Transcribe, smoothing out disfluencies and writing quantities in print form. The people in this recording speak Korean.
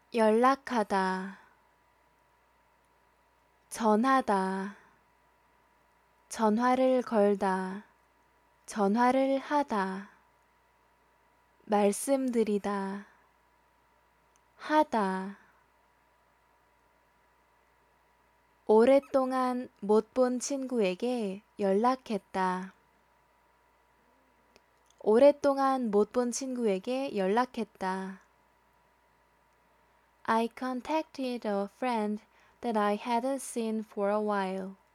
연락하다, 전하다, 전화를 걸다, 전화를 하다, 말씀드리다, 하다. 오랫동안 못 본 친구에게 연락했다. 오랫동안 못 본 친구에게 연락했다. I contacted a friend that I hadn't seen for a while.